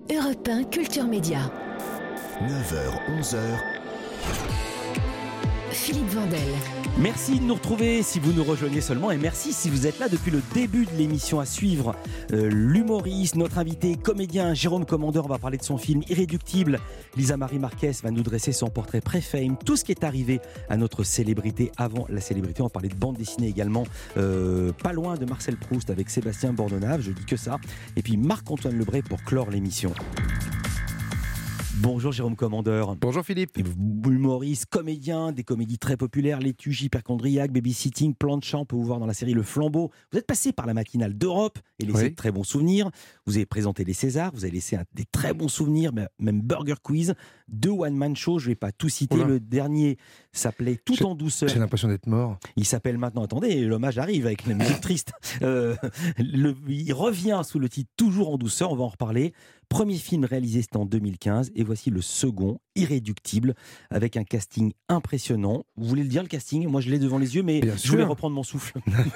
Europe 1 Culture Média. 9h, 11h. Philippe Vandel. Merci de nous retrouver si vous nous rejoignez seulement, et merci si vous êtes là depuis le début de l'émission à suivre. L'humoriste, notre invité, comédien Jérôme Commandeur, on va parler de son film Irréductible. Lisa Marie Marquez va nous dresser son portrait pré-fame, tout ce qui est arrivé à notre célébrité avant la célébrité. On va parler de bande dessinée également, pas loin de Marcel Proust avec Sébastien Bordenave, je dis que ça. Et puis Marc-Antoine Lebray pour clore l'émission. Bonjour Jérôme Commandeur. Bonjour Philippe. Humoriste, comédien, des comédies très populaires, Les Tuches, Hyperchondriaque, Babysitting, Plan de Champ, on peut vous voir dans la série Le Flambeau. Vous êtes passé par la matinale d'Europe et laissé de très bons souvenirs. Vous avez présenté les Césars, vous avez laissé des très bons souvenirs, même Burger Quiz, 2 one-man shows, je ne vais pas tout citer. Le dernier s'appelait Tout en douceur. J'ai l'impression d'être mort. Il s'appelle maintenant, attendez, l'hommage arrive avec la musique triste. Il revient sous le titre Toujours en douceur, on va en reparler. Premier film réalisé, c'était en 2015, et voici le second, Irréductible, avec un casting impressionnant. Vous voulez le dire, le casting ? Moi, je l'ai devant les yeux, mais je voulais reprendre mon souffle.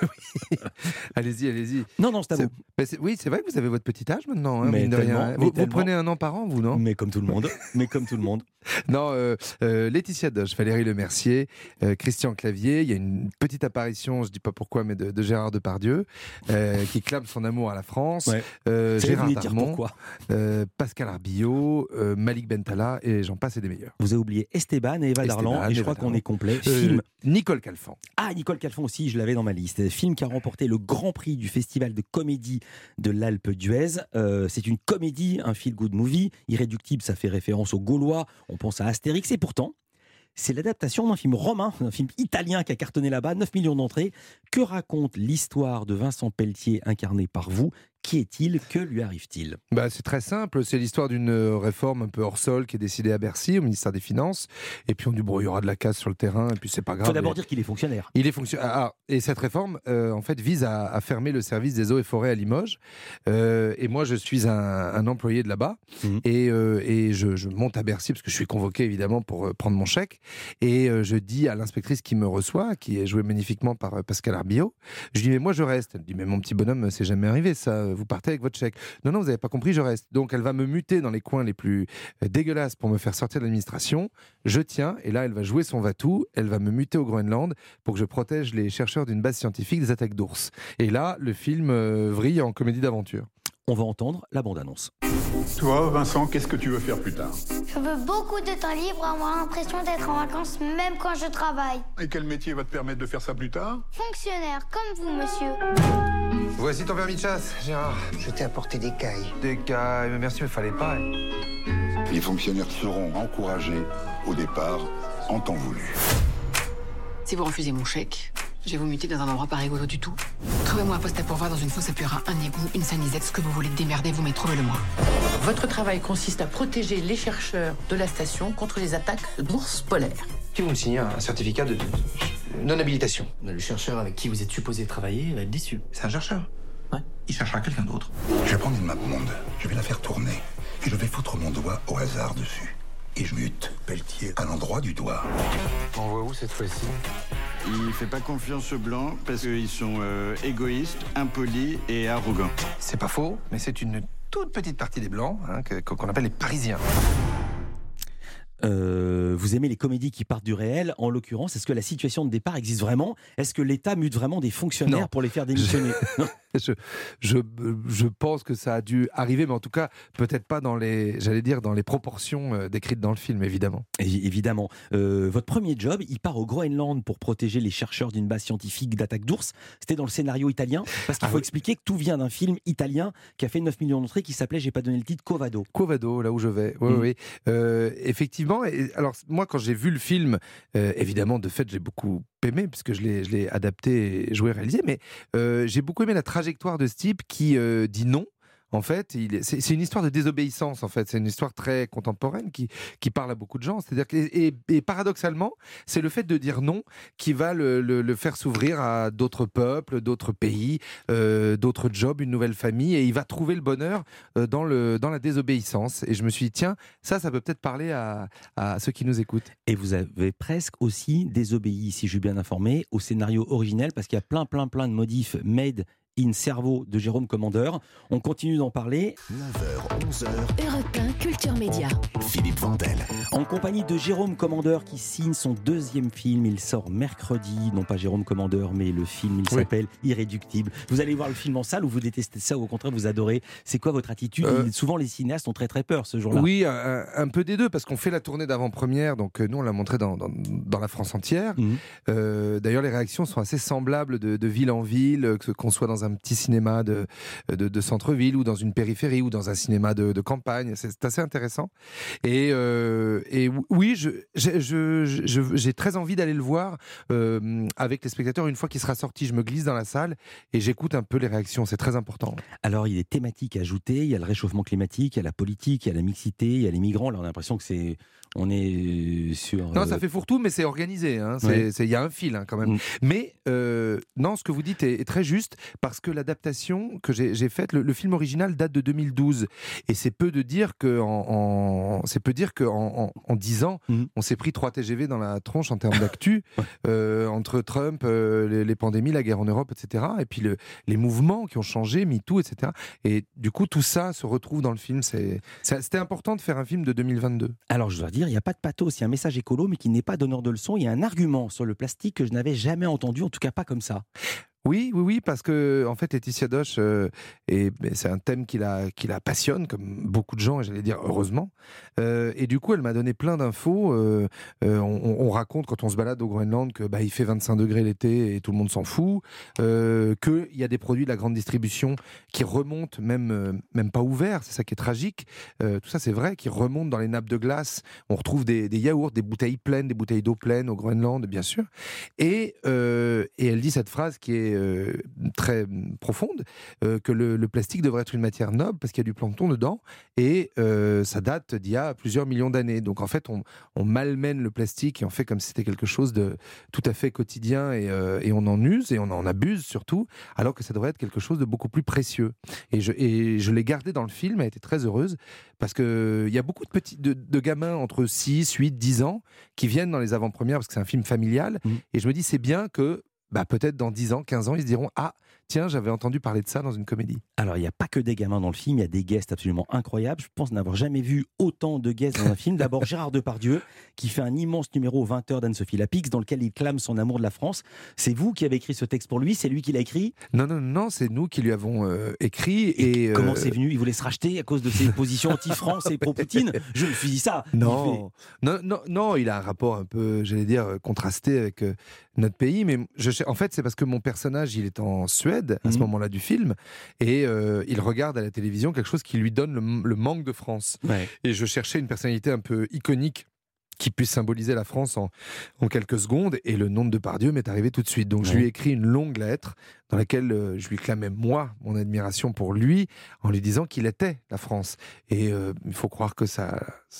Allez-y. Non, c'est à vous. Oui, c'est vrai que vous avez votre petit âge maintenant, mais mine de rien. Vous prenez un an par an, vous, non ? Mais comme tout le monde. Non, Laetitia Doche, Valérie Lemercier, Christian Clavier. Il y a une petite apparition, je ne dis pas pourquoi, mais de Gérard Depardieu, qui clame son amour à la France. Ouais. Gérard Darmon. Pourquoi Pascal Arbillot, Malik Bentala, et j'en passe et des meilleurs. Vous avez oublié Esteban et Eva Darlan, et je crois qu'on est complet. Film. Nicole Calfan. Ah, Nicole Calfan aussi, je l'avais dans ma liste. Film qui a remporté le Grand Prix du Festival de comédie de l'Alpe d'Huez. C'est une comédie, un feel-good movie. Irréductible, ça fait référence aux Gaulois. On pense à Astérix, et pourtant, c'est l'adaptation d'un film romain, d'un film italien qui a cartonné là-bas, 9 millions d'entrées. Que raconte l'histoire de Vincent Pelletier, incarné par vous ? Qui est-il ? Que lui arrive-t-il ? C'est très simple, c'est l'histoire d'une réforme un peu hors sol qui est décidée à Bercy, au ministère des Finances, et puis on dit il y aura de la casse sur le terrain, et puis c'est pas grave. Il faut d'abord dire qu'il est fonctionnaire. Il est fonctionnaire. Et cette réforme, en fait, vise à fermer le service des eaux et forêts à Limoges. Et moi, je suis un employé de là-bas, et je monte à Bercy, parce que je suis convoqué, évidemment, pour prendre mon chèque, et je dis à l'inspectrice qui me reçoit, qui est jouée magnifiquement par Pascal Arbillot, je dis, mais moi, je reste. Elle me dit, mais mon petit bonhomme, c'est jamais arrivé, ça. Vous partez avec votre chèque. Non, vous n'avez pas compris, je reste. Donc, elle va me muter dans les coins les plus dégueulasses pour me faire sortir de l'administration. Je tiens, et là, elle va jouer son va-tout. Elle va me muter au Groenland pour que je protège les chercheurs d'une base scientifique des attaques d'ours. Et là, le film vrille en comédie d'aventure. On va entendre la bande-annonce. Toi, Vincent, qu'est-ce que tu veux faire plus tard ? Je veux beaucoup de temps libre, avoir l'impression d'être en vacances même quand je travaille. Et quel métier va te permettre de faire ça plus tard ? Fonctionnaire, comme vous, monsieur. Voici ton permis de chasse, Gérard. Je t'ai apporté des cailles. Des cailles, mais merci, mais fallait pas. Les fonctionnaires seront encouragés au départ en temps voulu. Si vous refusez mon chèque, je vais vous muter dans un endroit pas rigolo du tout. Trouvez-moi un poste à pourvoir dans une fosse à purin, un égout, une sanisette, ce que vous voulez démerder, vous, mais trouvez-le-moi. Votre travail consiste à protéger les chercheurs de la station contre les attaques d'ours polaires. Puis vous me signez un certificat de non-habilitation. Le chercheur avec qui vous êtes supposé travailler va être déçu. C'est un chercheur ? Ouais. Il cherchera quelqu'un d'autre. Je vais prendre une map monde, je vais la faire tourner, et je vais foutre mon doigt au hasard dessus. Et je mute Pelletier à l'endroit du doigt. On voit où cette fois-ci ? Il fait pas confiance aux Blancs parce qu'ils sont égoïstes, impolis et arrogants. C'est pas faux, mais c'est une toute petite partie des Blancs, qu'on appelle les Parisiens. Vous aimez les comédies qui partent du réel. En l'occurrence, est-ce que la situation de départ existe vraiment ? Est-ce que l'État mute vraiment des fonctionnaires pour les faire démissionner ? Je pense que ça a dû arriver, mais en tout cas, peut-être pas dans les proportions décrites dans le film, évidemment. Évidemment. Votre premier job, il part au Groenland pour protéger les chercheurs d'une base scientifique d'attaque d'ours. C'était dans le scénario italien, parce qu'il faut expliquer que tout vient d'un film italien qui a fait 9 millions d'entrées, qui s'appelait, j'ai pas donné le titre, Covado. Covado, là où je vais. Oui. Effectivement, alors moi, quand j'ai vu le film, évidemment, de fait, j'ai beaucoup aimé, puisque je l'ai adapté, joué, réalisé, mais j'ai beaucoup aimé la trajectoire de ce type qui dit non. En fait, c'est une histoire de désobéissance. En fait, c'est une histoire très contemporaine qui parle à beaucoup de gens. C'est-à-dire et paradoxalement, c'est le fait de dire non qui va le faire s'ouvrir à d'autres peuples, d'autres pays, d'autres jobs, une nouvelle famille, et il va trouver le bonheur dans la désobéissance. Et je me suis dit, tiens, ça peut peut-être parler à ceux qui nous écoutent. Et vous avez presque aussi désobéi, si je suis bien informé, au scénario originel, parce qu'il y a plein de modifs made in Cerveau de Jérôme Commandeur. On continue d'en parler. 9h, 11h. Europe 1 Culture Média. Philippe Vandel. En compagnie de Jérôme Commandeur qui signe son 2e film. Il sort mercredi. Non pas Jérôme Commandeur, mais le film, il s'appelle Irréductible. Vous allez voir le film en salle ou vous détestez ça ou au contraire vous adorez? C'est quoi votre attitude? Souvent les cinéastes ont très très peur ce jour-là. Oui, un peu des deux, parce qu'on fait la tournée d'avant-première, donc nous on l'a montré dans la France entière. D'ailleurs les réactions sont assez semblables de ville en ville, qu'on soit dans un petit cinéma de centre-ville ou dans une périphérie ou dans un cinéma de campagne. C'est assez intéressant. Et oui, j'ai très envie d'aller le voir avec les spectateurs une fois qu'il sera sorti. Je me glisse dans la salle et j'écoute un peu les réactions. C'est très important. Alors il y a des thématiques ajoutées. Il y a le réchauffement climatique, il y a la politique, il y a la mixité, il y a les migrants. Là on a l'impression que on est sur... Non, ça fait fourre-tout, mais c'est organisé. Il y a un fil quand même. Mais non, ce que vous dites est très juste, parce que l'adaptation que j'ai faite, le film original date de 2012. Et c'est peu dire qu'en 10 ans, on s'est pris 3 TGV dans la tronche en termes d'actu, entre Trump, les pandémies, la guerre en Europe, etc. Et puis les mouvements qui ont changé, MeToo, etc. Et du coup, tout ça se retrouve dans le film. C'était important de faire un film de 2022. Alors, je dois dire, il n'y a pas de pathos, il y a un message écolo, mais qui n'est pas donneur de leçons. Il y a un argument sur le plastique que je n'avais jamais entendu, en tout cas pas comme ça. Oui, parce que en fait, Laetitia Doche, c'est un thème qui la passionne, comme beaucoup de gens, et j'allais dire heureusement. Et du coup, elle m'a donné plein d'infos. On raconte quand on se balade au Groenland que il fait 25 degrés l'été et tout le monde s'en fout. Qu'il y a des produits de la grande distribution qui remontent, même pas ouverts. C'est ça qui est tragique. Tout ça, c'est vrai, qui remontent dans les nappes de glace. On retrouve des yaourts, des bouteilles pleines, des bouteilles d'eau pleines au Groenland, bien sûr. Et elle dit cette phrase qui est très profonde, que le plastique devrait être une matière noble parce qu'il y a du plancton dedans, et ça date d'il y a plusieurs millions d'années. Donc en fait, on malmène le plastique et on fait comme si c'était quelque chose de tout à fait quotidien, et on en use et on en abuse surtout, alors que ça devrait être quelque chose de beaucoup plus précieux. Et je l'ai gardé dans le film, elle a été très heureuse, parce qu'il y a beaucoup de gamins entre 6, 8, 10 ans qui viennent dans les avant-premières parce que c'est un film familial, et je me dis c'est bien que peut-être dans 10 ans, 15 ans, ils se diront « Ah, tiens, j'avais entendu parler de ça dans une comédie ». Alors, il n'y a pas que des gamins dans le film, il y a des guests absolument incroyables. Je pense n'avoir jamais vu autant de guests dans un film. D'abord, Gérard Depardieu, qui fait un immense numéro aux 20h d'Anne-Sophie Lapix, dans lequel il clame son amour de la France. C'est vous qui avez écrit ce texte pour lui? C'est lui qui l'a écrit? Non, c'est nous qui lui avons écrit. Et comment c'est venu? Il voulait se racheter à cause de ses positions anti-France et pro-Poutine? Je me suis dit ça. Non, il a un rapport un peu, j'allais dire, contrasté avec notre pays. Mais en fait, c'est parce que mon personnage, il est en Suède à ce moment-là du film, et il regarde à la télévision quelque chose qui lui donne le manque de France. Ouais. Et je cherchais une personnalité un peu iconique qui puisse symboliser la France en quelques secondes, et le nom de Depardieu m'est arrivé tout de suite. Donc je lui ai écrit une longue lettre dans laquelle je lui clamais, moi, mon admiration pour lui, en lui disant qu'il était la France. Et il faut croire que ça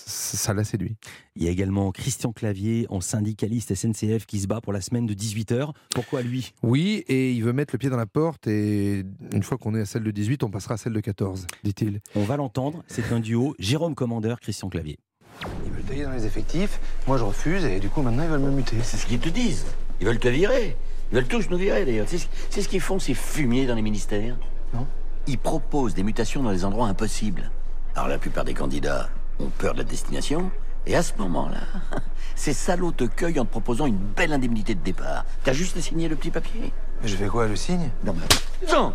l'a séduit. Il y a également Christian Clavier, en syndicaliste SNCF, qui se bat pour la semaine de 18h. Pourquoi lui? Oui, et il veut mettre le pied dans la porte, et une fois qu'on est à celle de 18, on passera à celle de 14, dit-il. On va l'entendre, c'est un duo, Jérôme Commandeur, Christian Clavier. Ils veulent tailler dans les effectifs, moi je refuse, et du coup maintenant ils veulent me muter. C'est ce qu'ils te disent. Ils veulent te virer. Ils veulent tous nous virer d'ailleurs. C'est ce qu'ils font, ces fumiers dans les ministères. Non. Ils proposent des mutations dans des endroits impossibles. Alors la plupart des candidats ont peur de la destination, et à ce moment-là, ces salauds te cueillent en te proposant une belle indemnité de départ. T'as juste à signer le petit papier. Mais je fais quoi, le signe? Non,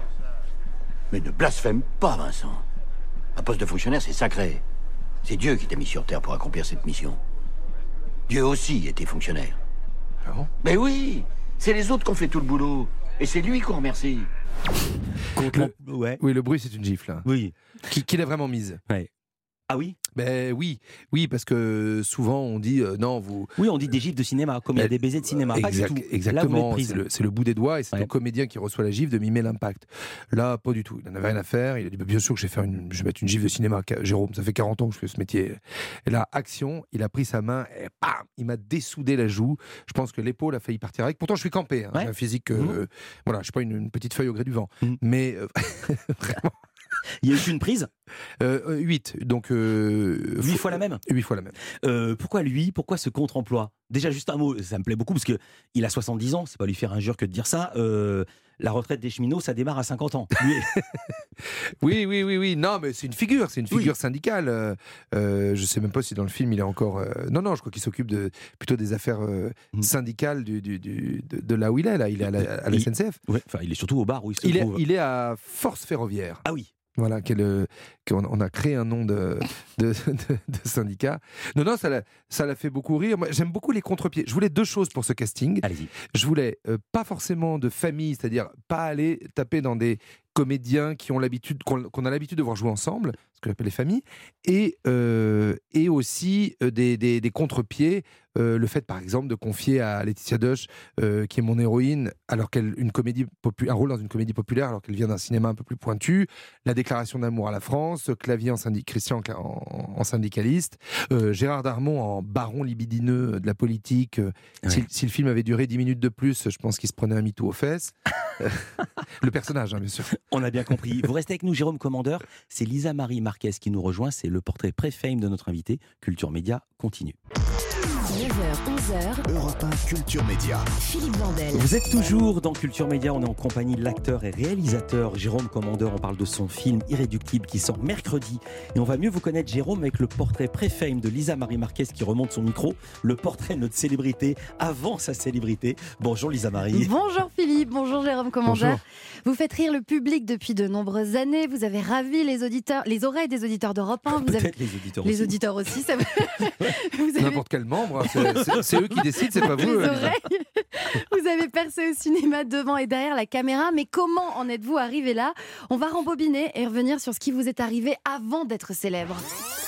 mais ne blasphème pas, Vincent. Un poste de fonctionnaire, c'est sacré. C'est Dieu qui t'a mis sur Terre pour accomplir cette mission. Dieu aussi était fonctionnaire. Ah bon? Mais oui, c'est les autres qui ont fait tout le boulot. Et c'est lui qu'on remercie. Oui, le bruit, c'est une gifle. Hein. Oui. Qui l'a vraiment mise. Ouais. Ah oui? Oui, parce que souvent on dit non, vous. Oui, on dit des gifles de cinéma, comme il y a des baisers de cinéma. Pas du tout. Exactement, c'est le bout des doigts, et c'est le comédien qui reçoit la gifle de mimer l'impact. Là, pas du tout. Il n'en avait rien à faire. Il a dit bien sûr que je vais mettre une gifle de cinéma. Jérôme, ça fait 40 ans que je fais ce métier. Et là, action, il a pris sa main et bam, il m'a dessoudé la joue. Je pense que l'épaule a failli partir avec. Pourtant, je suis campé. Hein. J'ai un physique, voilà, je suis pas une petite feuille au gré du vent. Mais vraiment. Il y a eu une prise 8. Donc, 8 fois la même. 8 fois la même. Pourquoi lui? Pourquoi ce contre-emploi? Déjà, juste un mot, ça me plaît beaucoup parce qu'il a 70 ans, c'est pas lui faire injure que de dire ça. La retraite des cheminots, ça démarre à 50 ans. Oui. Non, mais c'est une figure syndicale. Je sais même pas si dans le film il est encore. Non, je crois qu'il s'occupe plutôt des affaires syndicales de là où il est. Là, il est à la SNCF. Ouais, enfin, il est surtout au bar où il se trouve. Il est à Force Ferroviaire. Ah oui. Voilà, qu'on a créé un nom de syndicat. Non, ça l'a fait beaucoup rire. Moi, j'aime beaucoup les contre-pieds. Je voulais 2 choses pour ce casting. Allez-y. Je voulais pas forcément de famille, c'est-à-dire pas aller taper dans des comédiens qu'on a l'habitude de voir jouer ensemble, ce que j'appelle les familles, et aussi des contre-pieds. Le fait, par exemple, de confier à Laetitia Doche, qui est mon héroïne, alors un rôle dans une comédie populaire, alors qu'elle vient d'un cinéma un peu plus pointu, la déclaration d'amour à la France, Clavier Christian en syndicaliste, Gérard Darmon en baron libidineux de la politique. Si le film avait duré 10 minutes de plus, je pense qu'il se prenait un MeToo aux fesses. Le personnage, bien sûr. On a bien compris. Vous restez avec nous, Jérôme Commandeur. C'est Lisa Marie Marquez qui nous rejoint. C'est le portrait pré-fame de notre invité. Culture Média continue. 9h, 11h. Europe 1 Culture Média. Philippe Vandel. Vous êtes toujours dans Culture Média. On est en compagnie de l'acteur et réalisateur Jérôme Commandeur. On parle de son film Irréductible qui sort mercredi. Et on va mieux vous connaître, Jérôme, avec le portrait pré-fame de Lisa Marie Marquez qui remonte son micro. Le portrait de notre célébrité avant sa célébrité. Bonjour Lisa Marie. Bonjour Philippe, bonjour Jérôme Commandeur. Bonjour. Vous faites rire le public depuis de nombreuses années. Vous avez ravi les oreilles des auditeurs d'Europe 1. Peut-être les auditeurs aussi. Les auditeurs aussi. Ça... N'importe quel membre, c'est eux qui décident, c'est pas vous. Les oreilles. Vous avez percé au cinéma devant et derrière la caméra, mais comment en êtes-vous arrivé là? On va rembobiner et revenir sur ce qui vous est arrivé avant d'être célèbre.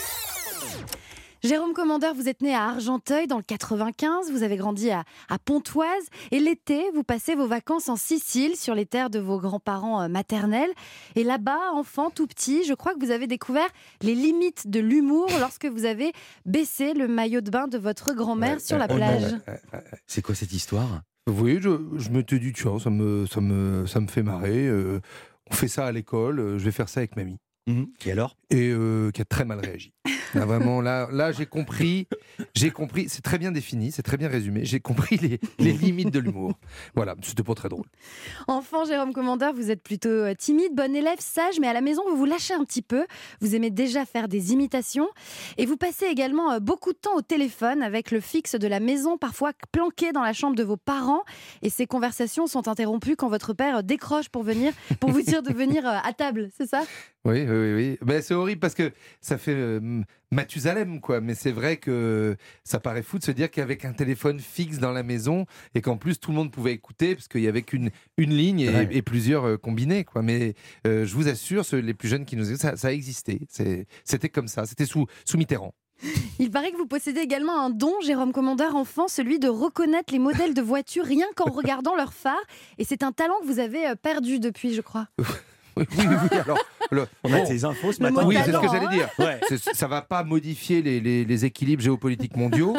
Jérôme Commandeur, vous êtes né à Argenteuil dans le 95, vous avez grandi à Pontoise et l'été, vous passez vos vacances en Sicile sur les terres de vos grands-parents maternels. Et là-bas, enfant tout petit, je crois que vous avez découvert les limites de l'humour lorsque vous avez baissé le maillot de bain de votre grand-mère sur la plage. C'est quoi cette histoire? Oui, je m'étais dit, tiens, ça me fait marrer. On fait ça à l'école, je vais faire ça avec mamie. Et alors? Et qui a très mal réagi. Là, vraiment, là j'ai compris, c'est très bien défini, c'est très bien résumé, j'ai compris les limites de l'humour. Voilà, c'était pas très drôle. Enfant, Jérôme Commandeur, vous êtes plutôt timide, bon élève, sage, mais à la maison, vous vous lâchez un petit peu. Vous aimez déjà faire des imitations. Et vous passez également beaucoup de temps au téléphone avec le fixe de la maison, parfois planqué dans la chambre de vos parents. Et ces conversations sont interrompues quand votre père décroche pour vous dire de venir à table, c'est ça? Oui. Ben, c'est horrible parce que ça fait Mathusalem, quoi. Mais c'est vrai que ça paraît fou de se dire qu'avec un téléphone fixe dans la maison et qu'en plus tout le monde pouvait écouter parce qu'il y avait qu'une ligne et plusieurs combinés, quoi. Mais je vous assure, les plus jeunes qui nous écoutent, ça a existé. C'était comme ça. C'était sous Mitterrand. Il paraît que vous possédez également un don, Jérôme Commandeur, enfant, celui de reconnaître les modèles de voitures rien qu'en regardant leurs phares. Et c'est un talent que vous avez perdu depuis, je crois. Oui. Alors, on a tes infos ce matin. Oui, c'est ce que j'allais dire. Ouais. Ça ne va pas modifier les équilibres géopolitiques mondiaux,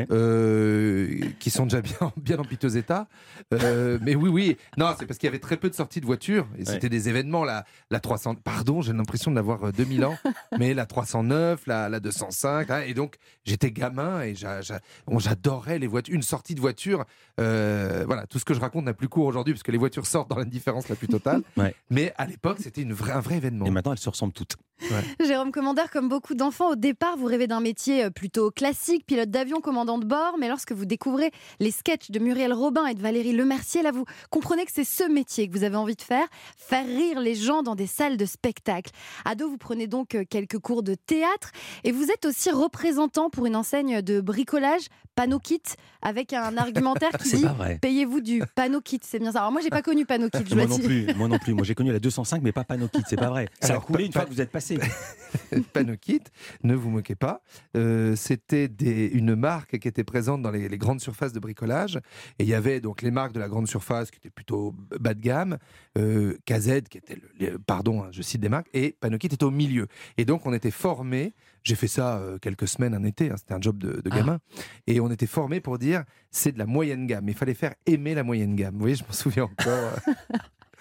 qui sont déjà bien en piteux état. Mais oui. Non, c'est parce qu'il y avait très peu de sorties de voitures. Et c'était des événements, la 300... Pardon, j'ai l'impression d'avoir 2000 ans. Mais la 309, la 205. Et donc, j'étais gamin et j'adorais les voitures. Une sortie de voiture, voilà, tout ce que je raconte n'a plus cours aujourd'hui, parce que les voitures sortent dans l'indifférence la plus totale. Mais à l'époque, c'était un vrai événement. Et maintenant, elles se ressemblent toutes. Jérôme Commandeur, comme beaucoup d'enfants, au départ, vous rêvez d'un métier plutôt classique, pilote d'avion, commandant de bord. Mais lorsque vous découvrez les sketchs de Muriel Robin et de Valérie Lemercier, là, vous comprenez que c'est ce métier que vous avez envie de faire rire les gens dans des salles de spectacle. Ado, vous prenez donc quelques cours de théâtre et vous êtes aussi représentant pour une enseigne de bricolage, Panokit, avec un argumentaire qui dit « Payez-vous du Panokit ». C'est bien ça. Alors moi, j'ai pas connu Panokit, je moi non plus. Moi, j'ai connu la 205, mais pas Panokit, c'est pas vrai. Ça a coulé une fois que vous êtes passé. Panokit, ne vous moquez pas. C'était une marque qui était présente dans les grandes surfaces de bricolage. Et il y avait donc les marques de la grande surface qui étaient plutôt bas de gamme, KZ qui était, je cite des marques, et Panokit était au milieu. Et donc on était formés. J'ai fait ça quelques semaines, un été, c'était un job de gamin. Et on était formés pour dire c'est de la moyenne gamme. Il fallait faire aimer la moyenne gamme. Vous voyez, je m'en souviens encore.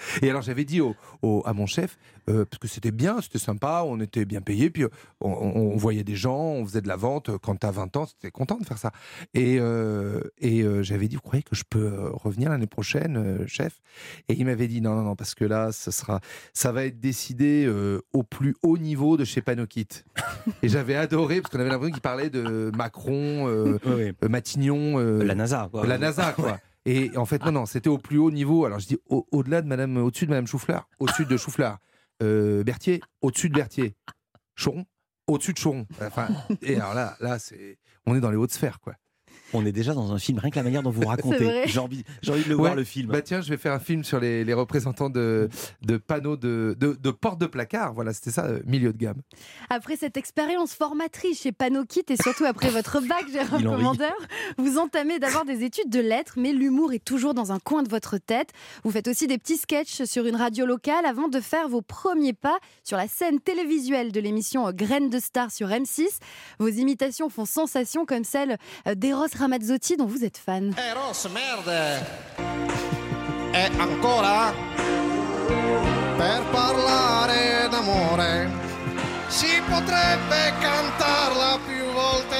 Et alors j'avais dit à mon chef, parce que c'était bien, c'était sympa, on était bien payé, puis on voyait des gens, on faisait de la vente. Quand t'as 20 ans, t'es content de faire ça. Et j'avais dit, vous croyez que je peux revenir l'année prochaine, chef? Et il m'avait dit, non, parce que là, ça va être décidé au plus haut niveau de chez Panokit. Et j'avais adoré, parce qu'on avait l'impression qu'il parlait de Macron, Matignon... la NASA, quoi. La NASA, quoi. Et en fait, non, c'était au plus haut niveau. Alors je dis au-delà de au-dessus de Madame Chouflard, au-dessus de Chouflard, Berthier, au-dessus de Berthier, Choron, au-dessus de Choron. Enfin, et alors là, on est dans les hautes sphères, quoi. On est déjà dans un film, rien que la manière dont vous racontez. J'ai envie de le voir, le film. Bah tiens, je vais faire un film sur les représentants de panneaux de portes de placard. Voilà, c'était ça, milieu de gamme. Après cette expérience formatrice chez Panokit et surtout après votre bac, Jérôme Commandeur, vous entamez d'abord des études de lettres, mais l'humour est toujours dans un coin de votre tête. Vous faites aussi des petits sketchs sur une radio locale avant de faire vos premiers pas sur la scène télévisuelle de l'émission Graines de Star sur M6. Vos imitations font sensation comme celle d'Eros Ramazzotti dont vous êtes fan. Eros, merde! E ancora per parlare d'amore si potrebbe cantarla più volte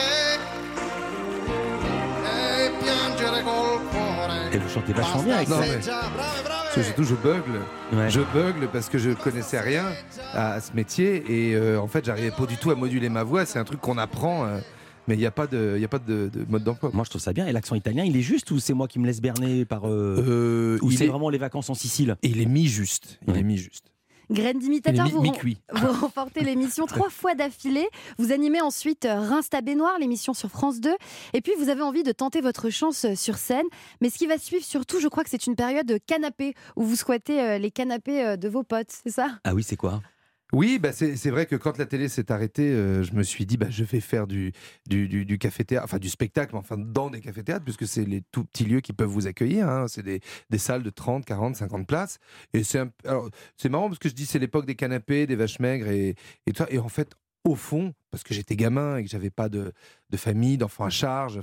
e piangere col cuore. Et vous chantez vachement bien avec ça. Surtout, je bugle. Ouais. Je bugle parce que je connaissais rien à ce métier et en fait, j'arrivais pas du tout à moduler ma voix. C'est un truc qu'on apprend. Mais il n'y a pas de mode d'emploi. Moi, je trouve ça bien. Et l'accent italien, il est juste ou c'est moi qui me laisse berner par... ou c'est vraiment les vacances en Sicile? Il est mi-juste. Il est mi-juste. Graines d'imitateur, vous remportez l'émission 3 fois d'affilée. Vous animez ensuite Reims ta baignoire, l'émission sur France 2. Et puis, vous avez envie de tenter votre chance sur scène. Mais ce qui va suivre surtout, je crois que c'est une période canapé, où vous squattez les canapés de vos potes, c'est ça? Ah oui, c'est quoi? Oui, bah c'est vrai que quand la télé s'est arrêtée, je me suis dit je vais faire du café-théâtre, enfin du spectacle, mais enfin dans des cafés-théâtres, puisque c'est les tout petits lieux qui peuvent vous accueillir. Hein. C'est des salles de 30, 40, 50 places. Et c'est marrant parce que je dis c'est l'époque des canapés, des vaches maigres et tout ça. Et en fait, au fond, parce que j'étais gamin et que j'avais pas de famille, d'enfants à charge,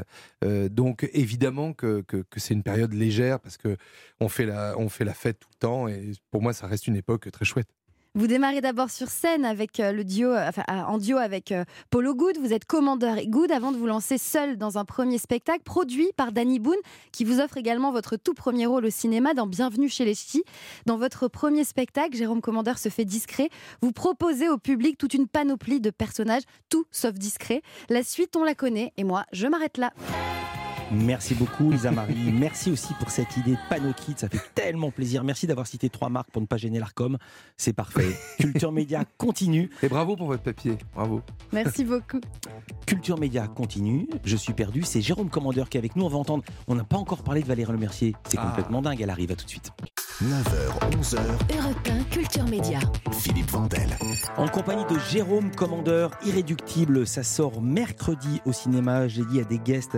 donc évidemment que c'est une période légère parce que on fait la fête tout le temps. Et pour moi, ça reste une époque très chouette. Vous démarrez d'abord sur scène avec en duo avec Polo Good. Vous êtes Commandeur et Good avant de vous lancer seul dans un premier spectacle produit par Danny Boone qui vous offre également votre tout premier rôle au cinéma dans Bienvenue chez les Ch'tis. Dans votre premier spectacle, Jérôme Commandeur se fait discret. Vous proposez au public toute une panoplie de personnages, tout sauf discret. La suite, on la connaît et moi, je m'arrête là. Merci beaucoup Lisa Marie, merci aussi pour cette idée de Panokit, ça fait tellement plaisir. Merci d'avoir cité 3 marques pour ne pas gêner l'Arcom, c'est parfait. Culture Média continue. Et bravo pour votre papier, bravo. Merci beaucoup. Culture Média continue, je suis perdu, c'est Jérôme Commandeur qui est avec nous, on va entendre, on n'a pas encore parlé de Valérie Lemercier, c'est complètement dingue, elle arrive, à tout de suite. 9h, 11h. Europe 1, Culture Média. Philippe Vandel. En compagnie de Jérôme Commandeur, Irréductible, ça sort mercredi au cinéma. J'ai dit à des guests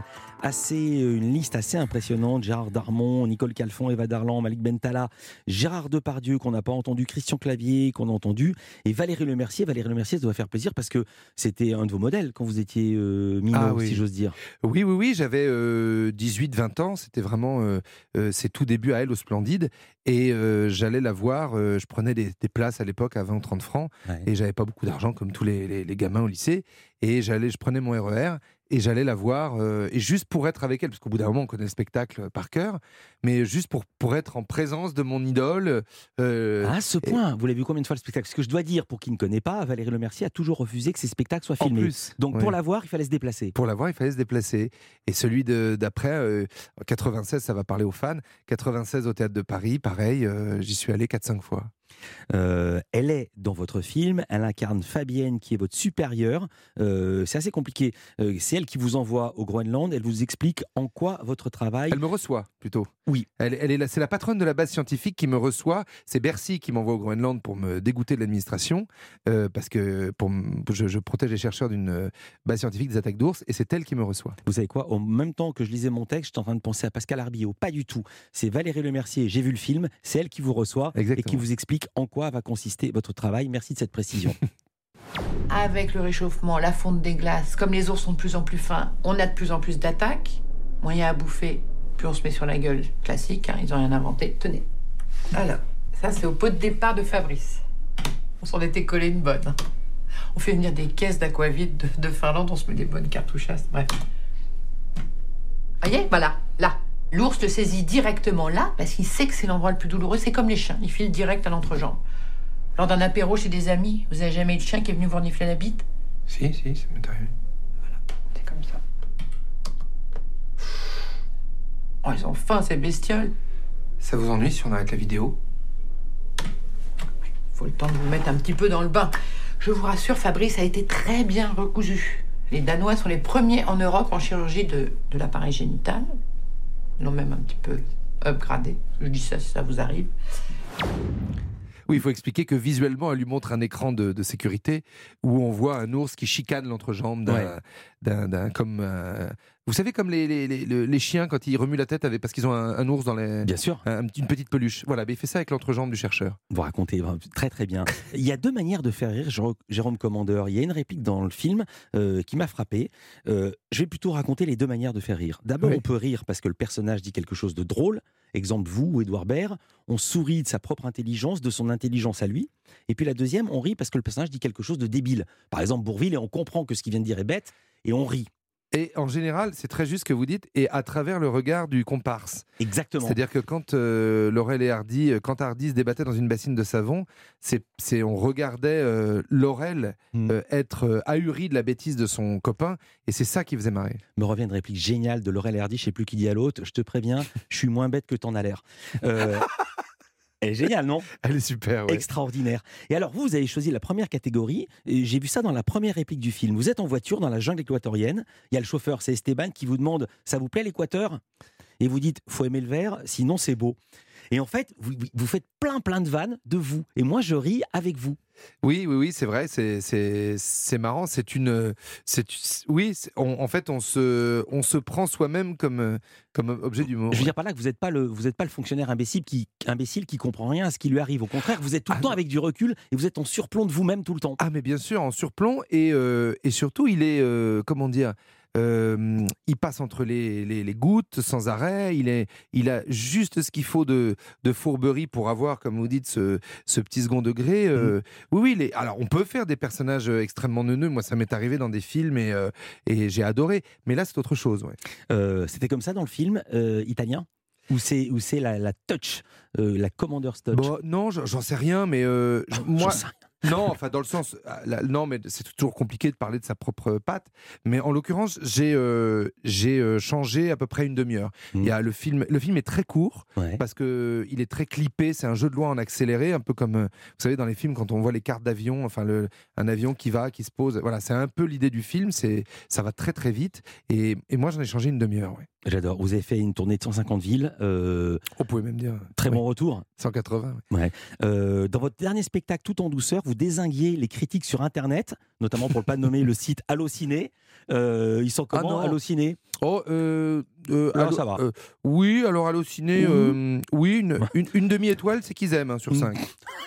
une liste assez impressionnante. Gérard Darmon, Nicole Calfon, Eva Darlan, Malik Bentala, Gérard Depardieu qu'on n'a pas entendu, Christian Clavier qu'on a entendu et Valérie Lemercier. Valérie Lemercier, ça doit faire plaisir parce que c'était un de vos modèles quand vous étiez minot, si j'ose dire. Oui, j'avais 18-20 ans. C'était vraiment ses tout débuts à elle au Splendide. Et j'allais la voir, je prenais des places à l'époque à 20 ou 30 francs et j'avais pas beaucoup d'argent comme tous les gamins au lycée et je prenais mon RER et j'allais la voir et juste pour être avec elle, parce qu'au bout d'un moment on connaît le spectacle par cœur, mais juste pour être en présence de mon idole. À ce point, vous l'avez vu combien de fois le spectacle? Ce que je dois dire, pour qui ne connaît pas, Valérie Lemercier a toujours refusé que ses spectacles soient filmés. Donc pour la voir, il fallait se déplacer. Pour la voir, il fallait se déplacer. Et celui d'après, 96, ça va parler aux fans, 96 au Théâtre de Paris, pareil, j'y suis allé 4-5 fois. Elle est dans votre film, elle incarne Fabienne qui est votre supérieure. C'est assez compliqué. C'est elle qui vous envoie au Groenland. Elle vous explique en quoi votre travail. Elle me reçoit plutôt. Oui. C'est la patronne de la base scientifique qui me reçoit. C'est Bercy qui m'envoie au Groenland pour me dégoûter de l'administration parce que je protège les chercheurs d'une base scientifique des attaques d'ours et c'est elle qui me reçoit. Vous savez quoi? En même temps que je lisais mon texte, j'étais en train de penser à Pascal Arbillot. Pas du tout. C'est Valérie Lemercier. J'ai vu le film. C'est elle qui vous reçoit. Exactement. Et qui vous explique en quoi va consister votre travail. Merci de cette précision. Avec le réchauffement, la fonte des glaces, comme les ours sont de plus en plus fins, on a de plus en plus d'attaques. Moyen à bouffer, puis on se met sur la gueule. Classique, hein, ils n'ont rien inventé. Tenez. Alors, Ça, c'est au pot de départ de Fabrice. On s'en était collé une bonne. On fait venir des caisses d'aquavit de Finlande, on se met des bonnes cartouchasses, bref. Voyez, voilà, là. L'ours le saisit directement là, parce qu'il sait que c'est l'endroit le plus douloureux. C'est comme les chiens, il file direct à l'entrejambe. Lors d'un apéro chez des amis, vous avez jamais eu de chien qui est venu vous renifler la bite? Si, ça m'est arrivé. Voilà, c'est comme ça. Oh, ils ont faim, ces bestioles. Ça vous ennuie si on arrête la vidéo? Faut le temps de vous mettre un petit peu dans le bain. Je vous rassure, Fabrice a été très bien recousu. Les Danois sont les premiers en Europe en chirurgie de l'appareil génital. Ils l'ont même un petit peu upgradé. Je dis ça si ça vous arrive. Oui, il faut expliquer que visuellement, elle lui montre un écran de sécurité où on voit un ours qui chicane l'entrejambe vous savez, comme les chiens quand ils remuent la tête parce qu'ils ont un ours dans les... Bien sûr. Une petite peluche. Voilà, mais il fait ça avec l'entrejambe du chercheur. Vous racontez très très bien. Il y a deux manières de faire rire Jérôme Commandeur. Il y a une réplique dans le film qui m'a frappé. Je vais plutôt raconter les deux manières de faire rire. D'abord, on peut rire parce que le personnage dit quelque chose de drôle. Exemple, vous ou Édouard Baird. On sourit de sa propre intelligence, de son intelligence à lui. Et puis la deuxième, on rit parce que le personnage dit quelque chose de débile. Par exemple, Bourvil, et on comprend que ce qu'il vient de dire est bête, et on rit. Et en général, c'est très juste ce que vous dites, et à travers le regard du comparse. Exactement. C'est-à-dire que quand Laurel et Hardy, quand Hardy se débattait dans une bassine de savon, on regardait Laurel être ahuri de la bêtise de son copain, et c'est ça qui faisait marrer. Me revient une réplique géniale de Laurel et Hardy, je ne sais plus qui dit à l'autre, je te préviens, je suis moins bête que t'en as l'air. Elle est géniale, non? Elle est super, ouais. Extraordinaire. Et alors, vous avez choisi la première catégorie. Et j'ai vu ça dans la première réplique du film. Vous êtes en voiture dans la jungle équatorienne. Il y a le chauffeur, c'est Esteban, qui vous demande « Ça vous plaît l'Équateur ?» Et vous dites « Faut aimer le vert, sinon c'est beau. » Et en fait, vous faites plein de vannes de vous. Et moi, je ris avec vous. Oui, c'est vrai, c'est marrant. En fait, on se prend soi-même comme objet d'humour. Je veux dire par là que vous n'êtes pas le fonctionnaire imbécile qui comprend rien à ce qui lui arrive. Au contraire, vous êtes tout le temps avec du recul et vous êtes en surplomb de vous-même tout le temps. Ah, mais bien sûr, en surplomb et surtout, il est comment dire. Il passe entre les gouttes sans arrêt. Il a juste ce qu'il faut de fourberie pour avoir, comme vous dites, ce petit second degré. Oui. Alors, on peut faire des personnages extrêmement neuneux. Moi, ça m'est arrivé dans des films et j'ai adoré. Mais là, c'est autre chose. Ouais. C'était comme ça dans le film italien ou c'est la touch, la commander's touch? Bon, non, j'en sais rien, mais moi. Non, enfin dans le sens, non, mais c'est toujours compliqué de parler de sa propre patte. Mais en l'occurrence, j'ai changé à peu près une demi-heure. Il y a le film est très court parce que il est très clippé. C'est un jeu de loi en accéléré, un peu comme vous savez dans les films quand on voit les cartes d'avion, enfin un avion qui se pose. Voilà, c'est un peu l'idée du film. Ça va très très vite. Et moi, j'en ai changé une demi-heure. Ouais. J'adore. Vous avez fait une tournée de 150 villes. On pouvait même dire. Très bon retour. 180. Ouais. Dans votre dernier spectacle, Tout en douceur, vous dézinguiez les critiques sur Internet, notamment pour ne pas nommer le site Allociné. Ils sont comment, Allociné? Ça va. Oui, alors Allociné, oui, une demi-étoile, c'est qu'ils aiment sur 5.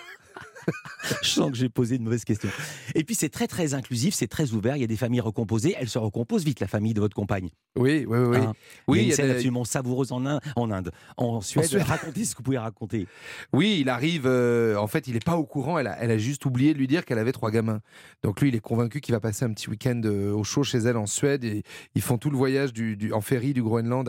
Je sens que j'ai posé une mauvaise question. Et puis c'est très très inclusif, c'est très ouvert. Il y a des familles recomposées. Elles se recomposent vite, la famille de votre compagne. Oui. Hein, oui, il y a une scène absolument savoureuse en Inde, en Suède. Racontez ce que vous pouvez raconter. Oui, il arrive. En fait, il n'est pas au courant. Elle a juste oublié de lui dire qu'elle avait 3 gamins. Donc lui, il est convaincu qu'il va passer un petit week-end au chaud chez elle en Suède. Et ils font tout le voyage en ferry du Groenland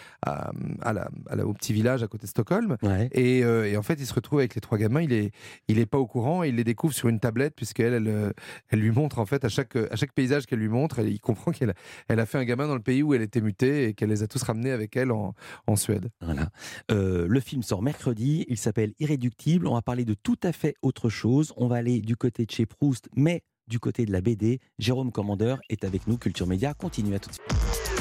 au petit village à côté de Stockholm. Ouais. Et en fait, il se retrouve avec les 3 gamins. Il est pas au courant. Il les découvre sur une tablette puisqu'elle lui montre en fait à chaque paysage qu'elle lui montre, il comprend qu'elle a fait un gamin dans le pays où elle était mutée et qu'elle les a tous ramenés avec elle en Suède. Voilà. Le film sort mercredi, il s'appelle Irréductible. On va parler de tout à fait autre chose. On va aller du côté de chez Proust, mais du côté de la BD. Jérôme Commandeur est avec nous. Culture Média continue à tout de suite.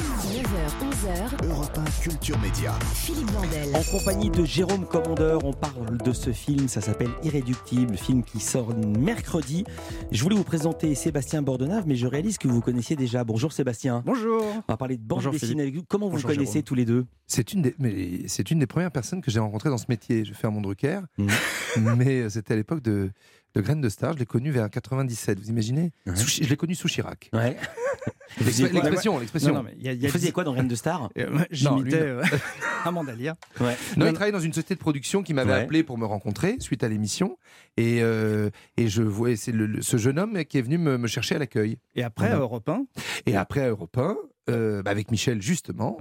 9h, 11h. Europe 1 Culture Média. Philippe Vandel. En compagnie de Jérôme Commandeur, on parle de ce film, ça s'appelle Irréductible, film qui sort mercredi. Je voulais vous présenter Sébastien Bordenave, mais je réalise que vous vous connaissiez déjà. Bonjour Sébastien. Bonjour. On va parler de bande dessinée avec vous. Comment vous connaissez Jérôme tous les deux? C'est une des premières personnes que j'ai rencontrées dans ce métier. Je fais un Drucker, mais c'était à l'époque de de Graines de Star. Je l'ai connu vers 97. Vous imaginez ? Je l'ai connu sous Chirac. Ouais. L'expression. Non, mais Vous faisiez quoi dans Graines de Star ? J'imitais Amanda Lear. Ouais. Non, il travaillait dans une société de production qui m'avait appelé pour me rencontrer suite à l'émission. Et je voyais, c'est ce jeune homme qui est venu me chercher à l'accueil. Et après, à Europe 1 ? Et après, à Europe 1, avec Michel, justement,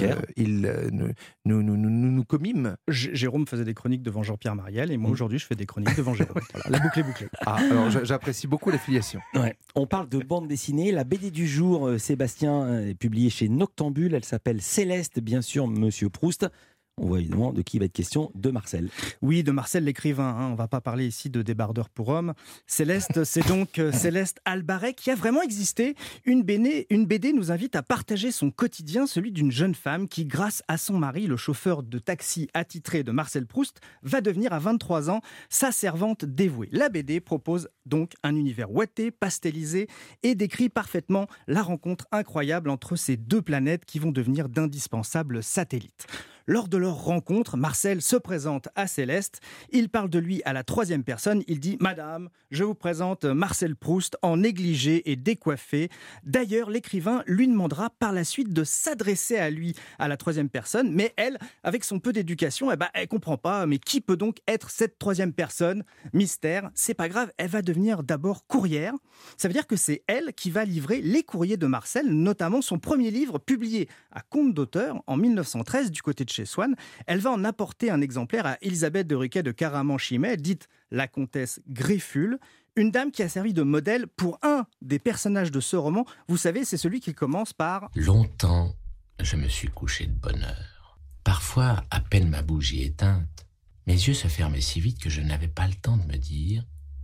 nous commîmes. Jérôme faisait des chroniques devant Jean-Pierre Mariel, et moi, aujourd'hui, je fais des chroniques devant Jérôme. Voilà, la boucle est bouclée. Alors, j'apprécie beaucoup l'affiliation. Ouais. On parle de bande dessinée. La BD du jour, Sébastien, est publiée chez Noctambule. Elle s'appelle Céleste, bien sûr, Monsieur Proust. On voit évidemment de qui va être question, de Marcel. Oui, de Marcel l'écrivain. On ne va pas parler ici de débardeur pour hommes. Céleste, c'est donc Céleste Albaret qui a vraiment existé. Une BD nous invite à partager son quotidien, celui d'une jeune femme qui, grâce à son mari, le chauffeur de taxi attitré de Marcel Proust, va devenir à 23 ans sa servante dévouée. La BD propose donc un univers ouaté, pastelisé et décrit parfaitement la rencontre incroyable entre ces deux planètes qui vont devenir d'indispensables satellites. Lors de leur rencontre, Marcel se présente à Céleste. Il parle de lui à la troisième personne. Il dit « Madame, je vous présente Marcel Proust en négligé et décoiffé ». D'ailleurs, l'écrivain lui demandera par la suite de s'adresser à lui à la troisième personne. Mais elle, avec son peu d'éducation, elle comprend pas. Mais qui peut donc être cette troisième personne ? Mystère, c'est pas grave, elle va devenir d'abord courrière. Ça veut dire que c'est elle qui va livrer les courriers de Marcel, notamment son premier livre publié à compte d'auteur en 1913 du côté de chez Swann. Elle va en apporter un exemplaire à Elisabeth de Riquet de Caraman-Chimay, dite la comtesse Greffule, une dame qui a servi de modèle pour un des personnages de ce roman. Vous savez, c'est celui qui commence par « Longtemps, je me suis couché de bonne heure. Parfois, à peine ma bougie éteinte, mes yeux se fermaient si vite que je n'avais pas le temps de me dire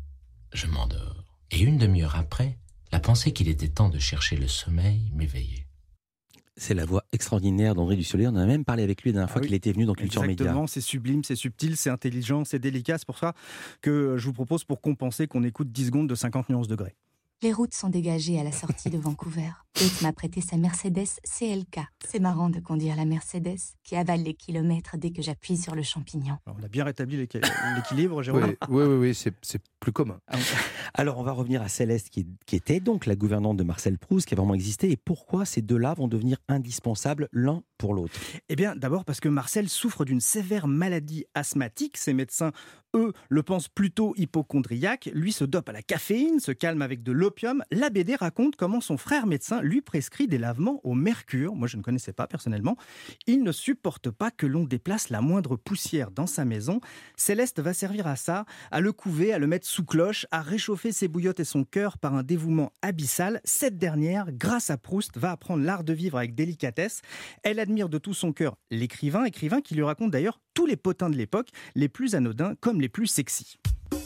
« je m'endors ». Et une demi-heure après, la pensée qu'il était temps de chercher le sommeil m'éveillait. C'est la voix extraordinaire d'André Dussolier. On en a même parlé avec lui la dernière fois qu'il était venu dans Culture Média. Exactement, c'est sublime, c'est subtil, c'est intelligent, c'est délicat. C'est pour ça que je vous propose, pour compenser, qu'on écoute 10 secondes de 50 nuances degrés. Les routes sont dégagées à la sortie de Vancouver. Kate m'a prêté sa Mercedes CLK. C'est marrant de conduire la Mercedes qui avale les kilomètres dès que j'appuie sur le champignon. Alors, on a bien rétabli l'équilibre, Jérôme. Oui, c'est plus commun. Alors, on va revenir à Céleste, qui était donc la gouvernante de Marcel Proust, qui a vraiment existé. Et pourquoi ces deux-là vont devenir indispensables l'un pour l'autre ? Eh bien, d'abord parce que Marcel souffre d'une sévère maladie asthmatique. Ses médecins, eux, le pensent plutôt hypocondriaque. Lui se dope à la caféine, se calme avec de l'opium. La BD raconte comment son frère médecin lui prescrit des lavements au mercure. Moi, je ne connaissais pas personnellement. Il ne supporte pas que l'on déplace la moindre poussière dans sa maison. Céleste va servir à ça, à le couver, à le mettre sous cloche, à réchauffer ses bouillottes et son cœur par un dévouement abyssal. Cette dernière, grâce à Proust, va apprendre l'art de vivre avec délicatesse. Elle admire de tout son cœur écrivain qui lui raconte d'ailleurs tous les potins de l'époque, les plus anodins comme les plus sexy.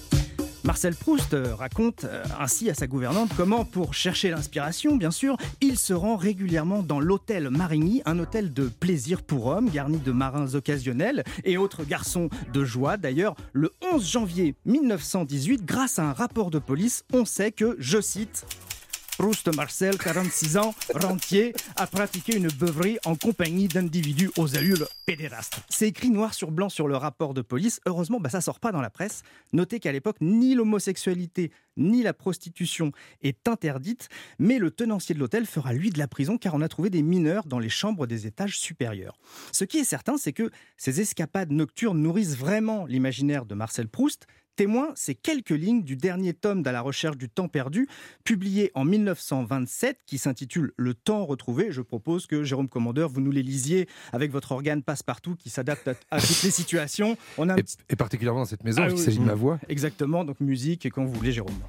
Marcel Proust raconte ainsi à sa gouvernante comment, pour chercher l'inspiration, bien sûr, il se rend régulièrement dans l'hôtel Marigny, un hôtel de plaisir pour hommes, garni de marins occasionnels et autres garçons de joie. D'ailleurs, le 11 janvier 1918, grâce à un rapport de police, on sait que, je cite... Proust Marcel, 46 ans, rentier, a pratiqué une beuverie en compagnie d'individus aux allures pédérastes. C'est écrit noir sur blanc sur le rapport de police. Heureusement, ça sort pas dans la presse. Notez qu'à l'époque, ni l'homosexualité ni la prostitution est interdite, mais le tenancier de l'hôtel fera lui de la prison car on a trouvé des mineurs dans les chambres des étages supérieurs. Ce qui est certain, c'est que ces escapades nocturnes nourrissent vraiment l'imaginaire de Marcel Proust. Témoin, c'est quelques lignes du dernier tome d'À la recherche du temps perdu, publié en 1927, qui s'intitule « Le temps retrouvé ». Je propose que, Jérôme Commandeur, vous nous les lisiez avec votre organe passe-partout qui s'adapte à toutes les situations. Et particulièrement dans cette maison, parce qu'il s'agit de ma voix. Exactement, donc musique, quand vous voulez, Jérôme.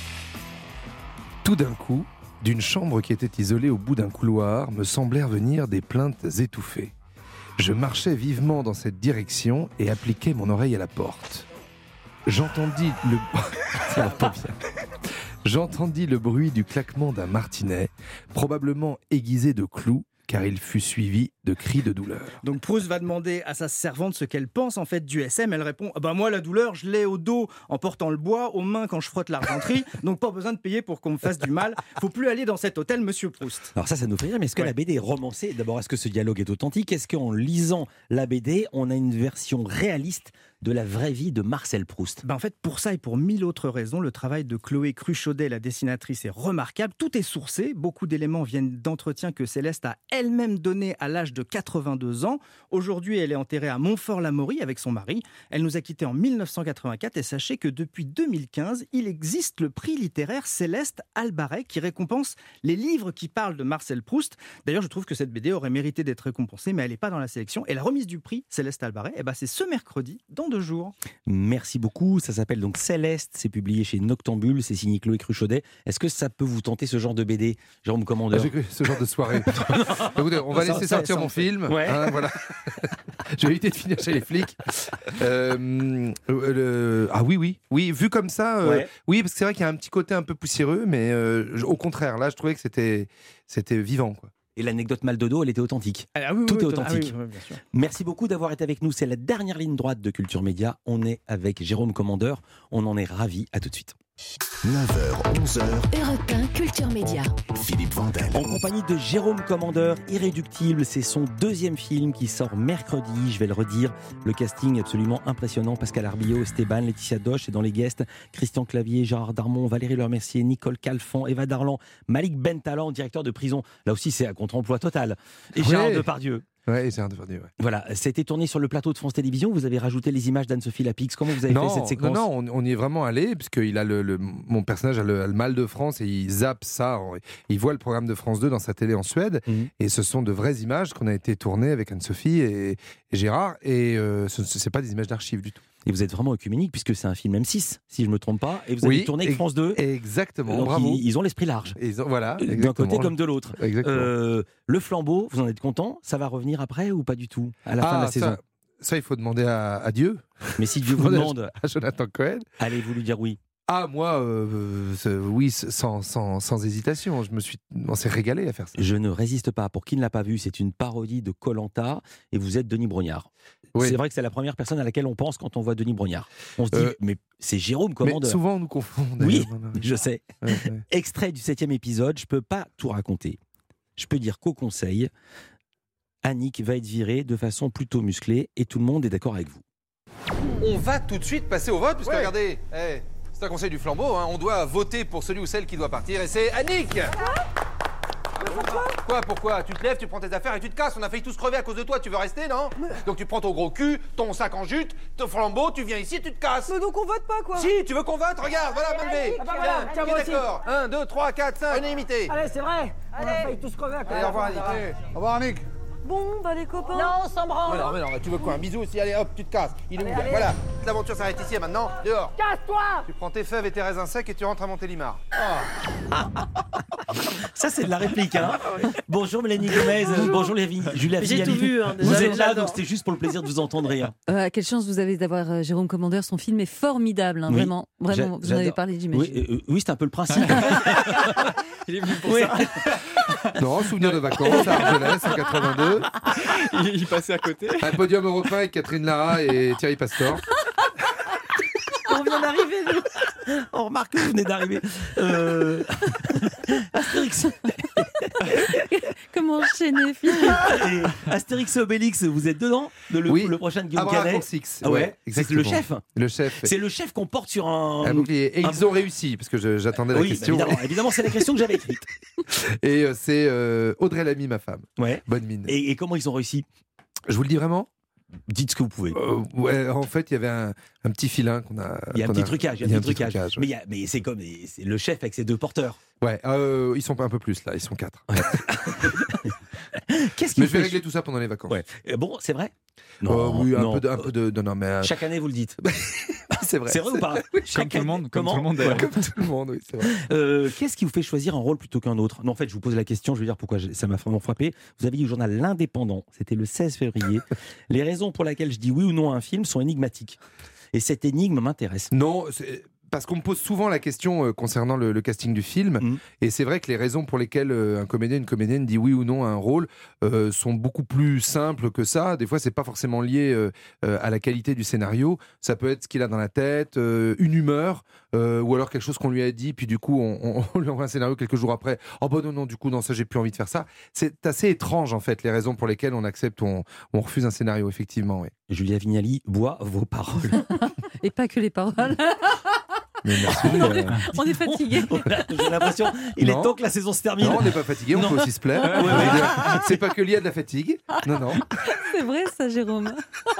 Tout d'un coup, d'une chambre qui était isolée au bout d'un couloir, me semblèrent venir des plaintes étouffées. Je marchais vivement dans cette direction et appliquai mon oreille à la porte. J'entendis le bruit du claquement d'un martinet, probablement aiguisé de clous, car il fut suivi de cris de douleur. Donc Proust va demander à sa servante ce qu'elle pense en fait du SM. Elle répond moi la douleur, je l'ai au dos en portant le bois, aux mains quand je frotte l'argenterie, donc pas besoin de payer pour qu'on me fasse du mal. Faut plus aller dans cet hôtel, monsieur Proust. Alors ça nous fait rire, mais est-ce que la BD est romancée ? D'abord, est-ce que ce dialogue est authentique ? Est-ce qu'en lisant la BD, on a une version réaliste de la vraie vie de Marcel Proust. En fait, pour ça et pour 1000 autres raisons, le travail de Chloé Cruchaudet, la dessinatrice, est remarquable. Tout est sourcé. Beaucoup d'éléments viennent d'entretiens que Céleste a elle-même donnés à l'âge de 82 ans. Aujourd'hui, elle est enterrée à Montfort-l'Amaury avec son mari. Elle nous a quittés en 1984 et sachez que depuis 2015, il existe le prix littéraire Céleste Albaret qui récompense les livres qui parlent de Marcel Proust. D'ailleurs, je trouve que cette BD aurait mérité d'être récompensée, mais elle n'est pas dans la sélection. Et la remise du prix Céleste Albaret, c'est ce mercredi, dans 2 jours. Merci beaucoup. Ça s'appelle donc Céleste. C'est publié chez Noctambule. C'est signé Chloé Cruchaudet. Est-ce que ça peut vous tenter ce genre de BD, Jérôme Commandeur? J'ai cru ce genre de soirée. Écoutez, on va laisser sortir mon film. Ouais. Voilà. Je vais éviter de finir chez les flics. Ah oui, vu comme ça, oui, parce que c'est vrai qu'il y a un petit côté un peu poussiéreux, mais au contraire, là, je trouvais que c'était vivant, quoi. Et l'anecdote mal de dos, elle était authentique. Tout est authentique. Bien sûr. Merci beaucoup d'avoir été avec nous. C'est la dernière ligne droite de Culture Média. On est avec Jérôme Commandeur. On en est ravis. À tout de suite. 9h, 11h. Europe 1, Culture Média. Philippe Vandel. En compagnie de Jérôme Commandeur, Irréductible, c'est son 2e film qui sort mercredi, je vais le redire. Le casting absolument impressionnant, Pascal Arbillot, Esteban, Laetitia Doche, et dans les guests, Christian Clavier, Gérard Darmon, Valérie Lemercier, Nicole Calfan, Eva Darlan, Malik Bentalan, directeur de prison. Là aussi, c'est à contre-emploi total. Et Gérard Depardieu. Oui, Gérard Depardieu. Ouais. Voilà, ça a été tourné sur le plateau de France Télévisions. Vous avez rajouté les images d'Anne-Sophie Lapix. Comment vous avez fait cette séquence? Non, on y est vraiment allé, parce que mon personnage a le mal de France et il zappe ça. Il voit le programme de France 2 dans sa télé en Suède. Et ce sont de vraies images qu'on a été tournées avec Anne-Sophie et Gérard. Et ce n'est pas des images d'archives du tout. Et vous êtes vraiment œcuménique, puisque c'est un film M6, si je ne me trompe pas. Et vous avez tourné avec France 2. Exactement, donc bravo. Ils ont l'esprit large. Voilà, d'un côté comme de l'autre. Exactement. Le flambeau, vous en êtes content? Ça va revenir après ou pas du tout? À la fin de la saison? Ça, il faut demander à Dieu. Mais si Dieu vous demande... À Jonathan Cohen. Allez-vous lui dire oui? Ah, moi, oui, sans hésitation. On s'est régalé à faire ça. Je ne résiste pas. Pour qui ne l'a pas vu, c'est une parodie de Koh-Lanta et vous êtes Denis Brognard. Oui. C'est vrai que c'est la première personne à laquelle on pense quand on voit Denis Brognard. On se dit, mais c'est Jérôme Commandeur. Mais souvent, on nous confond. Oui, je sais. Extrait du 7e épisode, je ne peux pas tout raconter. Je peux dire qu'au conseil, Annick va être virée de façon plutôt musclée et tout le monde est d'accord avec vous. On va tout de suite passer au vote, puisque regardez, c'est un conseil du flambeau, hein, on doit voter pour celui ou celle qui doit partir, et c'est Annick. Pourquoi? Tu te lèves, tu prends tes affaires et tu te casses. On a failli tous crever à cause de toi, tu veux rester, non? Donc tu prends ton gros cul, ton sac en jute, ton flambeau, tu viens ici, tu te casses. Mais donc on vote pas, quoi? Si, tu veux qu'on vote? Regarde, voilà, Malvé. Tiens, moi aussi. D'accord, 1, 2, 3, 4, 5, unanimité. Allez, c'est vrai. On a failli tous crever à cause de toi. Allez, au revoir, Annick. Au revoir, Annick. Bon, les copains. Non, on s'en branle. Mais non, tu veux quoi? Un bisou aussi? Allez, hop, tu te casses. Il est où? Voilà, l'aventure s'arrête ici et maintenant, dehors. Casse-toi. Tu prends tes fèves et tes raisins secs et tu rentres à Montélimar. Ça, c'est de la réplique, hein. Bonjour Mélanie Gomez, bonjour Julia J'ai tout vu, hein, vous êtes là, donc c'était juste pour le plaisir de vous entendre rire. Quelle chance vous avez d'avoir Jérôme Commandeur, son film est formidable, hein, vraiment, vous en avez parlé, j'imagine. Oui, c'est un peu le principe. Il est venu pour ça. Non, souvenir de vacances à Argelès en 82. Il passait à côté. Un podium européen avec Catherine Lara et Thierry Pastor. On vient d'arriver, nous. On remarque que vous venez d'arriver. Astérix. Comment enchaîner, Philippe? Astérix et Obélix, vous êtes dedans? Le prochain de Guillaume Canet. Ah ouais, c'est le chef. Le chef. C'est le chef qu'on porte sur un bouclier. Et ils ont réussi, parce que j'attendais la question. Évidemment, c'est la question que j'avais écrite. Et c'est Audrey Lamy, ma femme. Ouais. Bonne mine. Et comment ils ont réussi? Je vous le dis vraiment? Dites ce que vous pouvez. Ouais, en fait, il y avait un petit filin qu'on a. Il y a un petit trucage. Ouais. Mais c'est comme c'est le chef avec ses 2 porteurs. Ouais, ils sont pas un peu plus là, ils sont 4. Ouais. Mais je vais régler tout ça pendant les vacances. Ouais. Bon, c'est vrai? Non, oui, un peu de non, mais chaque année vous le dites. C'est vrai. C'est vrai ou pas? Comme tout le monde, comme tout le monde d'ailleurs. Comme tout le monde, oui, c'est vrai. Qu'est-ce qui vous fait choisir un rôle plutôt qu'un autre? Non, en fait, je vous pose la question, je veux dire pourquoi ça m'a vraiment frappé. Vous avez dit au journal L'Indépendant, c'était le 16 février. Les raisons pour lesquelles je dis oui ou non à un film sont énigmatiques. Et cette énigme m'intéresse. Non, parce qu'on me pose souvent la question concernant le casting du film, et c'est vrai que les raisons pour lesquelles un comédien, une comédienne dit oui ou non à un rôle sont beaucoup plus simples que ça. Des fois, c'est pas forcément lié à la qualité du scénario. Ça peut être ce qu'il a dans la tête, une humeur, ou alors quelque chose qu'on lui a dit, puis du coup, on lui envoie un scénario quelques jours après. Oh bah non, du coup, non, ça, j'ai plus envie de faire ça. C'est assez étrange, en fait, les raisons pour lesquelles on accepte ou on refuse un scénario, effectivement. Oui. Julia Vignali boit vos paroles. Et pas que les paroles. Mais merci, on est fatigué. J'ai l'impression il est temps que la saison se termine. Non, on n'est pas fatigué, on peut aussi se plaire. C'est pas que lié à de la fatigue. Non. C'est vrai ça, Jérôme.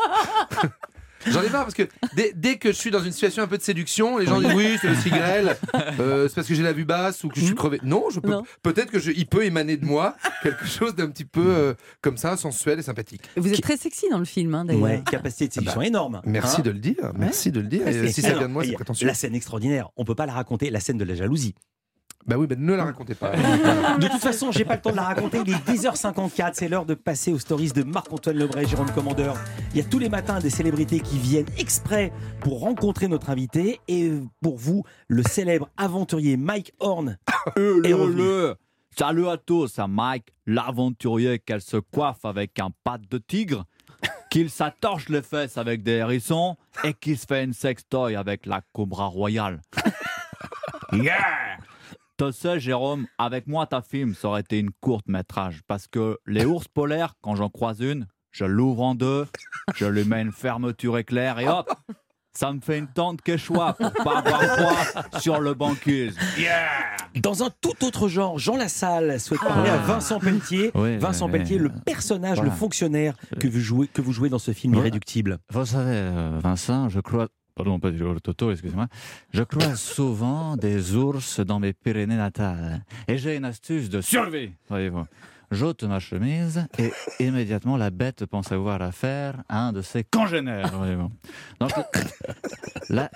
J'en ai marre parce que dès que je suis dans une situation un peu de séduction, les gens disent oui, c'est le cigrel, c'est parce que j'ai la vue basse ou que je suis crevé. Non, peut-être il peut émaner de moi quelque chose d'un petit peu comme ça, sensuel et sympathique. Vous êtes très sexy dans le film, d'ailleurs. Ouais, capacité de séduction énorme. Merci de le dire. Merci de le dire. Et si ça vient de moi, c'est prétentieux. La scène extraordinaire, on peut pas la raconter, la scène de la jalousie. Bah oui, ne la racontez pas. De toute façon, j'ai pas le temps de la raconter. Il est 10h54, c'est l'heure de passer aux stories de Marc-Antoine Lebray, Jérôme Commandeur. Il y a tous les matins des célébrités qui viennent exprès pour rencontrer notre invité. Et pour vous, le célèbre aventurier Mike Horn est revenu. Salut à tous, c'est Mike, l'aventurier qu'elle se coiffe avec un pâte de tigre, qu'il s'attorche les fesses avec des hérissons et qu'il se fait une sextoy avec la cobra royale. Yeah! Tu sais, Jérôme, avec moi, ta film, ça aurait été une courte métrage. Parce que les ours polaires, quand j'en croise une, je l'ouvre en deux, je lui mets une fermeture éclair et hop, ça me fait une tente quechua pour pas avoir froid sur le banquise. Yeah! Dans un tout autre genre, Jean Lassalle souhaite parler à Vincent Pelletier. Oui, Vincent Pelletier, le personnage, le fonctionnaire que vous jouez dans ce film irréductible. Vous savez, Vincent, je crois... Pardon, pas du Toto, excusez-moi. Je croise souvent des ours dans mes Pyrénées natales. Et j'ai une astuce de survie, voyez-vous. J'ôte ma chemise et immédiatement la bête pense avoir affaire à un de ses congénères, voyez-vous. Donc, la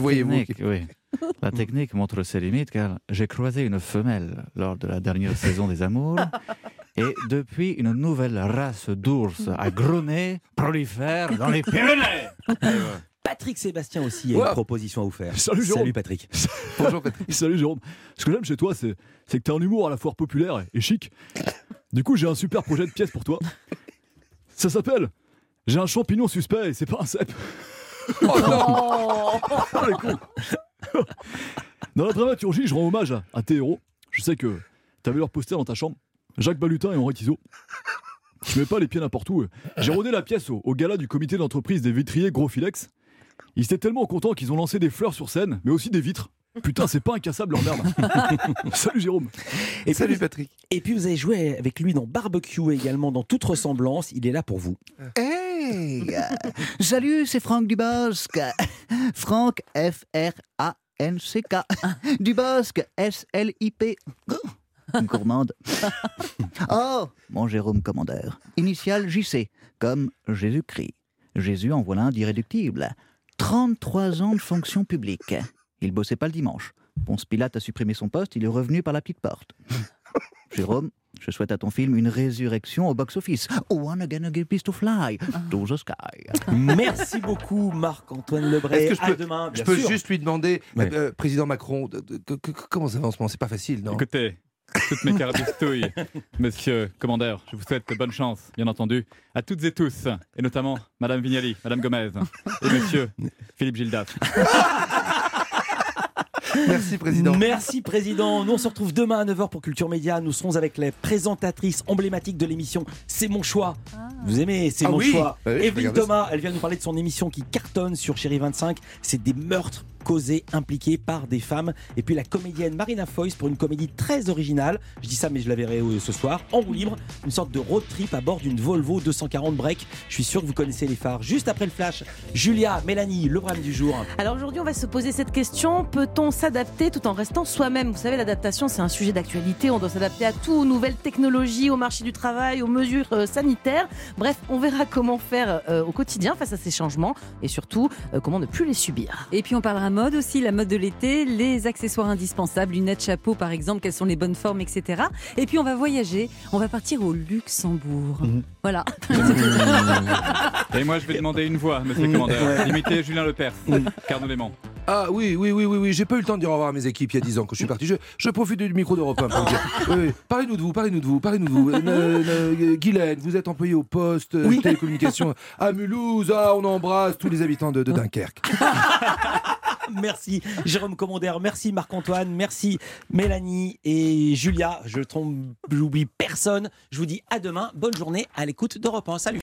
technique montre ses limites car j'ai croisé une femelle lors de la dernière saison des Amours et depuis une nouvelle race d'ours à gros nez prolifère dans les Pyrénées. Patrick Sébastien aussi a une proposition à vous faire. Salut Jérôme. Salut Patrick. Bonjour Patrick. Salut Jérôme. Ce que j'aime chez toi, c'est que tu as un humour à la fois populaire et chic. Du coup, j'ai un super projet de pièce pour toi. Ça s'appelle J'ai un champignon suspect et c'est pas un cèpe. Oh non. Oh les cons. Dans la dramaturgie, je rends hommage à tes héros. Je sais que t'avais leur poster dans ta chambre. Jacques Balutin et Henri Tizot. Je mets pas les pieds n'importe où. J'ai rodé la pièce au gala du comité d'entreprise des vitriers Gros Filex. Ils étaient tellement contents qu'ils ont lancé des fleurs sur scène, mais aussi des vitres. Putain, c'est pas incassable leur merde. Salut Jérôme. Et salut Patrick. Et puis vous avez joué avec lui dans Barbecue également, dans Toute ressemblance. Il est là pour vous. Hey, salut, c'est Franck Dubosc. Franck F-R-A-N-C-K. Dubosc S-L-I-P. Gourmande. Oh, mon Jérôme Commandeur. Initial JC, comme Jésus-Christ. Jésus en voilà un d'irréductible. 33 ans de fonction publique. Il bossait pas le dimanche. Ponce Pilate a supprimé son poste, il est revenu par la petite porte. Jérôme, je souhaite à ton film une résurrection au box-office. One again to fly to the sky. Merci beaucoup Marc-Antoine Lebray. Est-ce que à demain, je peux sûr. juste lui demander, Président Macron, comment ça va en ce moment? C'est pas facile, non? Écoutez, toutes mes carabistouilles, monsieur commandeur, je vous souhaite bonne chance, bien entendu, à toutes et tous, et notamment Madame Vignali, Madame Gomez et monsieur Philippe Gildas. Merci Président. Merci Président. Nous on se retrouve demain à 9h pour Culture Média. Nous serons avec les présentatrices emblématiques de l'émission C'est mon choix. Vous aimez C'est mon choix. Evelyne Thomas, elle vient nous parler de son émission qui cartonne sur Chérie 25. C'est des meurtres causés, impliqués par des femmes. Et puis la comédienne Marina Foïs pour une comédie très originale. Je dis ça mais je la verrai ce soir. En roue libre, une sorte de road trip à bord d'une Volvo 240 break. Je suis sûr que vous connaissez les phares. Juste après le flash, Julia, Mélanie, le problème du jour. Alors aujourd'hui on va se poser cette question. Peut-on s'adapter tout en restant soi-même? Vous savez, l'adaptation c'est un sujet d'actualité. On doit s'adapter à tout, aux nouvelles technologies, au marché du travail, aux mesures sanitaires. Bref, on verra comment faire au quotidien face à ces changements et surtout comment ne plus les subir. Et puis on parlera mode aussi, la mode de l'été, les accessoires indispensables, lunettes, chapeaux par exemple, quelles sont les bonnes formes, etc. Et puis on va voyager, on va partir au Luxembourg. Voilà. Et moi je vais demander une voix, monsieur le commandeur. Imitez Julien Lepers, car nous l'aimons. Ah oui, j'ai pas eu le temps de dire au revoir à mes équipes il y a 10 ans quand je suis parti. Je profite du micro d'Europe 1 pour le dire. Oui. Parlez-nous de vous. Guylaine, vous êtes employé au poste télécommunications à Mulhouse. Ah, on embrasse tous les habitants de Dunkerque. Merci Jérôme Commandeur, merci Marc-Antoine, merci Mélanie et Julia. J'oublie personne. Je vous dis à demain. Bonne journée à l'écoute d'Europe 1. Salut.